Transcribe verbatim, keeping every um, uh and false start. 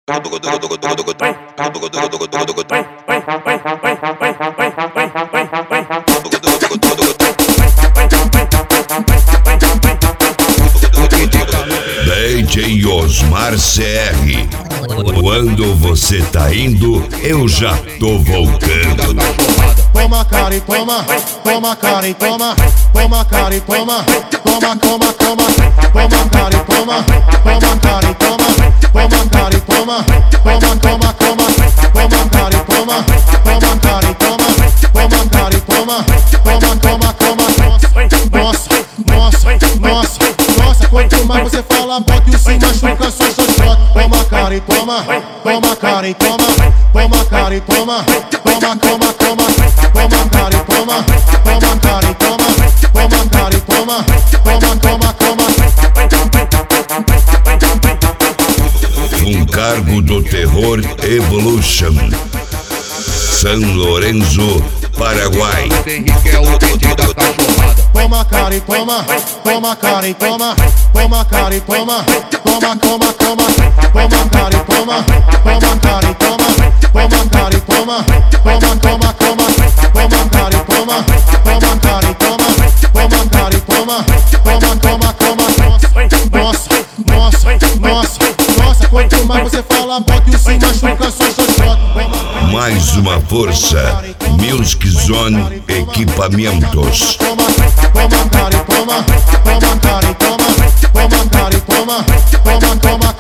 D J Osmar C R. Quando você tá indo, eu já tô voltando. Toma cara e toma, toma cara e toma, toma cara e toma, toma, toma, toma, toma cara e toma, toma cara e toma, toma cara e toma, toma, toma, toma, toma cara e toma, toma cara e toma, toma cara e toma, toma, toma, toma, nossa, nossa, nossa, nossa, quanto mais você fala, bota e se machuca, só xoxota. Toma cara e toma, toma cara e toma, toma cara e toma, toma, toma, toma, toma cara e toma, toma cara e toma, toma cara e toma, toma, toma, toma. Um cargo do terror Evolution, São Lourenço, Paraguai. Toma cara e toma, toma cara e toma, toma cara e toma, toma, toma, toma, toma cara e toma, toma cara e toma, toma cara e toma, toma, toma, toma, toma cara e toma, toma cara e toma, toma cara e toma, toma, toma, toma, nossa, nossa, nossa, nossa, quanto mais você fala, bota e se machuca, só xoxota. Mais uma força, Music Zone Equipamentos. Toma cara e toma, toma cara e toma, toma cara e toma, toma, toma.